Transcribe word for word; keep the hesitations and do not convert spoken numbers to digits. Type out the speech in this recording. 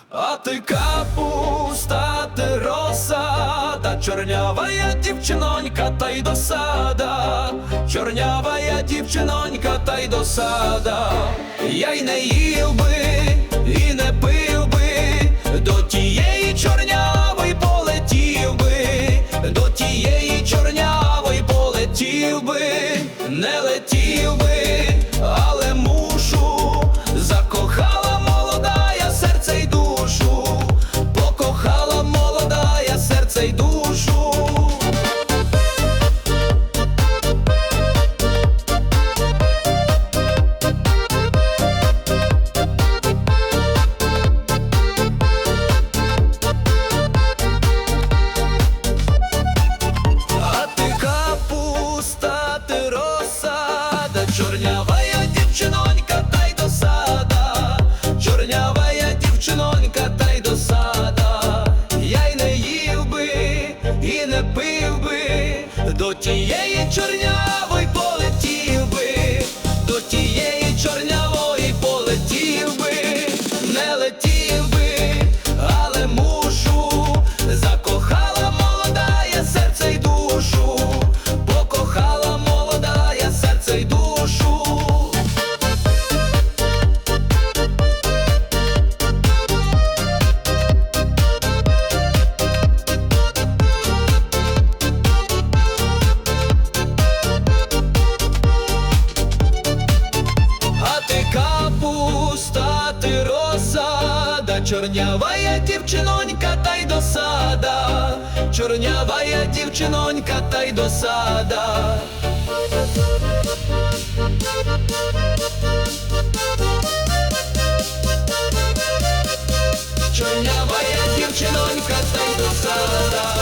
А ти капуста, ти розсада, чорнявая дівчинонька, та й досада, чорнявая дівчинонька, та й досада. Я й не їв би, і не пив би, до тієї чорнявої полетів би, до тієї чорнявої полетів би, не летів би, але мушу, закохала молодая серце й душу, покохала молодая серце й душу. Чорнявая дівчинонька, та й досада, чорнявая дівчинонька, та й досада. Я й не їв би, і не пив би, до тієї чорнявої полетів би, до тієї чорнявої полетів би, не летів би, але мушу, закохала молодая серце й душу, покохала молодая серце й душу. Капуста, ти розсада, чорнявая дівчинонька, та й досада, чорнявая дівчинонька, та й досада. Чорнявая дівчинонька, та й досада.